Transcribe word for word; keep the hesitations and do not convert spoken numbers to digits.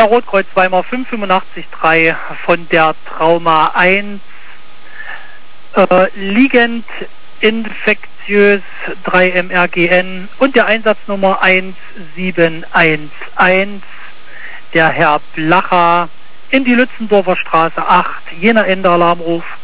Ja, Rotkreuz Weimar fünf fünfundachtzig drei von der Trauma eins. Äh, liegend infektiös drei M R G N und der Einsatznummer eins sieben eins eins. Der Herr Blacher in die Lützendorfer Straße acht. Jener Ende Alarmruf.